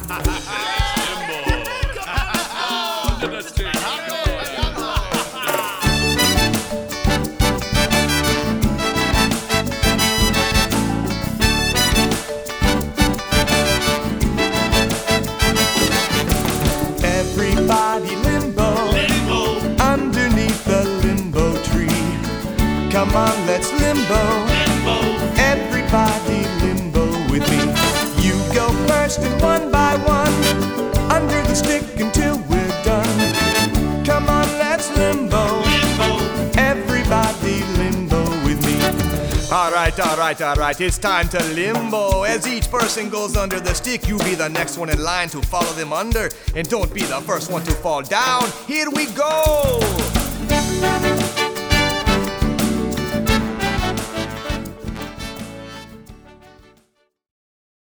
Under the stick. Everybody limbo, underneath the limbo tree. Come on, let's limbo. Everybody limbo with me. You go first and one by one, under the stick until we're done. Come on, let's limbo. Everybody limbo with me. All right, it's time to limbo. As each person goes under the stick, you be the next one in line to follow them under. And don't be the first one to fall down. Here we go.